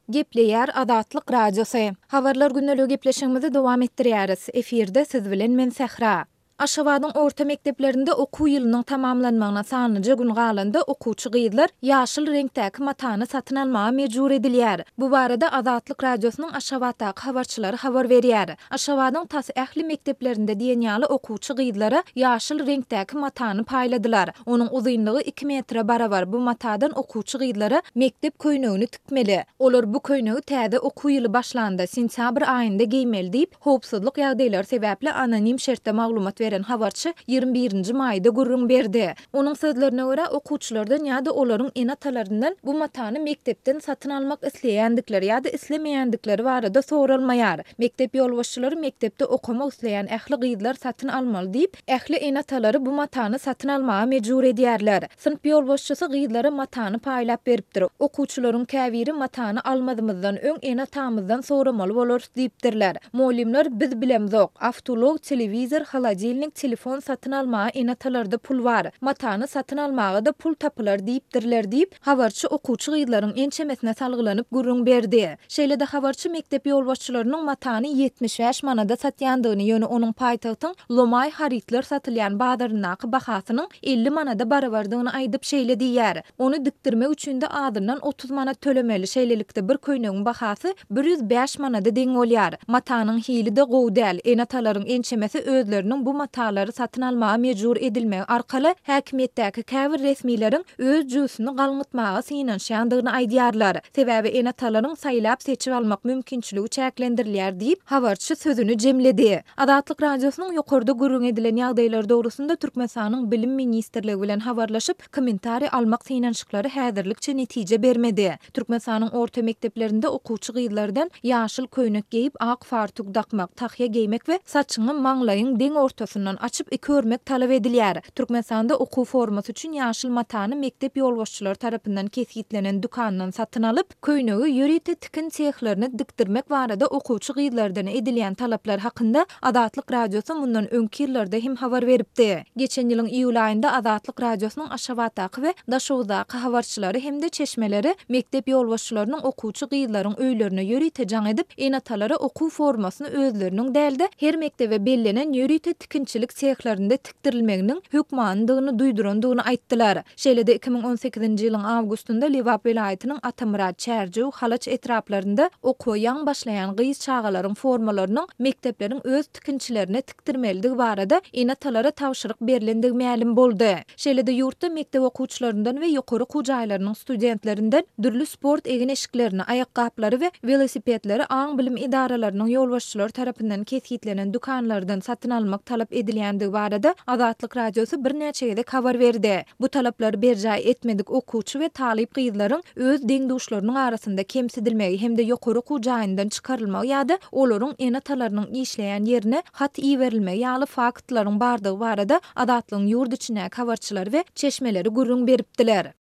Gepleýär Azatlyk radiosu. Habarlar günnälik gepleşigimizi dowam etdirýäris. Eferde siz bilen men Sähra. Aşgabatyň orta mekdeplerinde okuw ýylynyň tamamlanmagyna sanlyja gün galanda okuwçy gyzlar ýaşyl reňdäki matany satyn almaga mejbur edilýär. Bu barada Azatlyk radiosynyň Aşgabatdaky habarçylary habar berýär. Aşgabatyň tas ähli mekdeplerinde diýenýaly okuwçy gyzlara ýaşyl reňdäki matany paýladylar. Onuň uzunlygy 2 metre barabar bu matadan okuwçy gyzlara mektep köýnegini tikmeli. Olar bu köýnegi täze okuw ýyly başlandy sentyabr aýynda giýmeli diýip howpsuzlyk ýagdaýlary sebäpli anonim şertde maglumat veren habarçy 21-nji maýda gurrun berdi. Onuň sözlerine görä okuwçylardan ýa-da olaryň enatalaryndan bu matany mektepden satyn almak isleýändikleri ýa-da islemeýändikleri barada soralmaýar. Mektep ýolbaşçylary mektepde okumak isleýän ähli gyzlar satyn almaly diýip, ähli enatalary bu matany satyn almaga mejbur edýärler. Sınıf ýolbaşçysy gyzlara matany paýlap beripdir. Okuwçylaryň käbiri matany almadymyzdan öň enatamyzdan soramaly bolar diýipdirler. Molimler biz bilemzok. Avtolog, telewizor, halajilnik, telefon satyn almaga enatalarda pul bar. Matany satyn almaga da pul tapylar diýipdirler diýip, habarçy okuwçy gyzlaryň ençemesine salgylanyp gurrun berdi. Şeýle-de habarçy mektep ýolbaşçylarynyň matany 75 manada satýandygyny ýöne onuň paýtagtyň Lomay Haritler satylýan bazarynaky bahasynyň 50 manada barabardygyny aýdyp şeýle diýýär. Onu dikdirmek üçin de adyndan 30 manat tölemeli. Şeýlelikde bir köýnegiň bahasy 105 manada deň bolýar. Matanyň hili de gowy däl. Enatalaryň ençemesi özleriniň bu matalary satyn almaga mejbur edilmegi arkaly häkimetdäki käbir resmiýetiň öz jüsüni galňytmaga synanýandygyny aýdýarlar. Sebäbi enatalaryň saýlap seçip almak mümkinçiligi çäklendirilýär diýip habarçy sözüni jemledi. Azatlyk radiosynyň ýokarda gurrun edilen ýagdaýlar dogrusunda Türkmenistanyň bilim ministrligi bilen habarlaşyp kommentari almak synanşyklary häzirlikçe netije bermedi. Türkmenistanyň orta mekdeplerinde okuwçy gyzlardan ýaşyl köýnek giýip ak fartuk dakmak, tahyýa giýmek we saçyny maňlaýyň deň ortasyndan açyp körmek talap edilýär. Türkmenistanda okuw formasy üçin ýaşyl matany mektep ýolbaşçylary tarapyndan kesgitlenen dukandan satyn alyp, köýnegi ýörite tikin çehlerini dikdirmek barada okuwçy gyzlardan edilýän talaplar hakynda Azatlyk radiosu mundan öňki ýyllarda hem habar beripdi. Geçen ýylyň iýul aýynda Azatlyk radiosynyň Aşgabatdaky we Daşowdaky habarçylary hem-de çeşmeleri mektep ýolbaşçylarynyň okuwçy gyzlaryň öýlerine ýörite jaň edip, enatalary okuw formasyny özleriniň dälde her mektebe bellenen ýörite tikinçilik çehlerinde tikdirilmeginiň hökmandygyny duýdurandygyny aýtdylar. Şeýle-de 2018-nji ýylyň awgustunda Liwap welaýatynyň Atamrat, Çärjew, Halaç etraplarynda okuwa ýaň başlaýan gyz çagalaryň formalarynyň mektepleriň öz tikinçilerine tikdirmeldigi barada enatalara tawşyryk berilendigi ma'lum boldy. Şeýle-de ýurtda mektep okuwçylaryndan we ýokary okuw jaýlarynyň studentlerinden dürli sport egineşiklerini, aýakgaplary we velosipedleri aň bilim idaralarynyň ýolbaşçylary tarapyndan kesgitlenen dukanlardan satyn almak talap edilýändigi barada Azatlyk radiosu bir näçe ýerde habar berdi. Bu talaplary berjäy etmedik okuwçy we talyp gyzlaryň öz deňduşlarynyň arasynda kemsidilmegi hem-de ýokary okuw jaýyndan çykarylmagy ýa-da olaryň enatalarynyň işleýän ýerine hat iýerilmegi ýaly faktlaryň bardygy barada Azatlygyň ýurt içindäki habarçylary we çeşmeleri gurrun beripdiler.